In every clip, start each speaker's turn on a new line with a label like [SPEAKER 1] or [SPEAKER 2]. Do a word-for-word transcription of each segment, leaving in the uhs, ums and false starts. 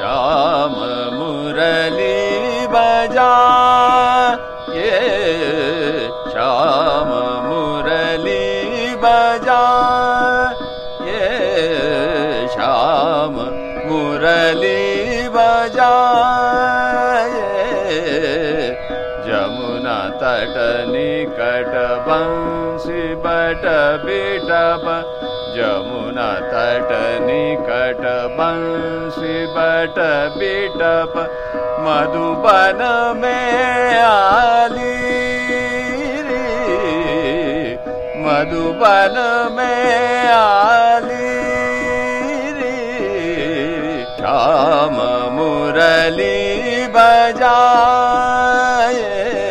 [SPEAKER 1] श्याम मुरली बजाए श्याम मुरली बजाए श्याम मुरली बजाए जमुना तट निकट बंसी बट बिटप जमुना तट निकट बंसी बट बिटप मधुबन में आली मधुबन में आली श्याम मुरली बजाए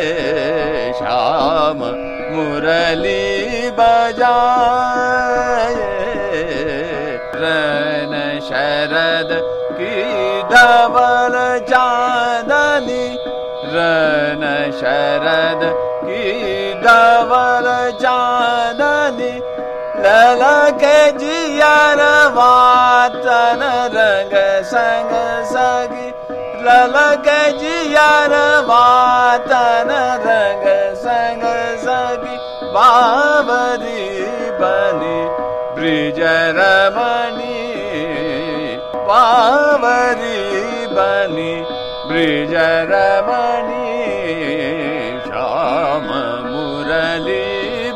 [SPEAKER 1] श्याम मुरली बजाए रन शरद की धवल चांदनी रन शरद की धवल चांदनी ललके जियर वातन रंग संग सगी ललके जियर वातन रंग संग सगी बावरी बनी ब्रिज रमणी बावरी बनी ब्रिज रमणी श्याम मुरली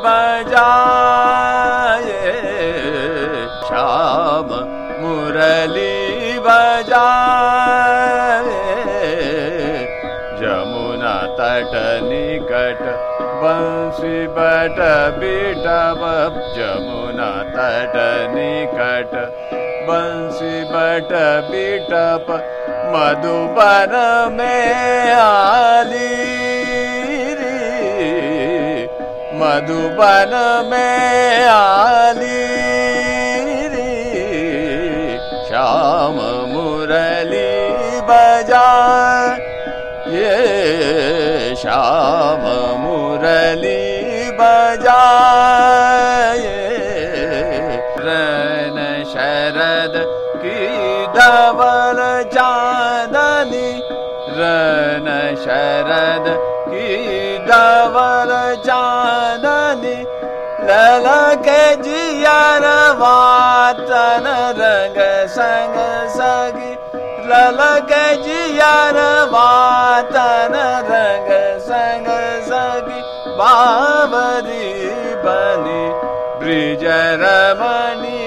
[SPEAKER 1] बजाए श्याम मुरली बजाए जमुना तट निकट बंसी बट बिटप जमुना तट निकट बंसी बट बिटप मधुबन में आली मधुबन में आली श्याम मुरली बजाए श्याम मुरली बजाए रन शरद की धवल चांदनी रन शरद की धवल चांदनी ललके जियर वातन रंग संग सगी ललके जियर वातन रंग संग सगी बावरी बनी ब्रिज रमणी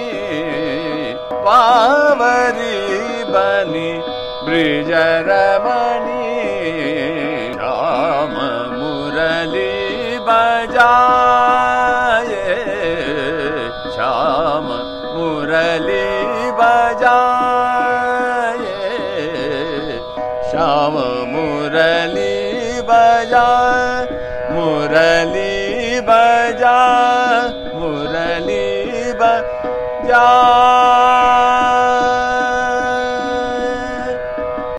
[SPEAKER 1] बावरी बनी ब्रिज रमणी श्याम मुरली बजाए श्याम मुरली बजाए श्याम मुरली बजाए मुरली बजा मुरली बजा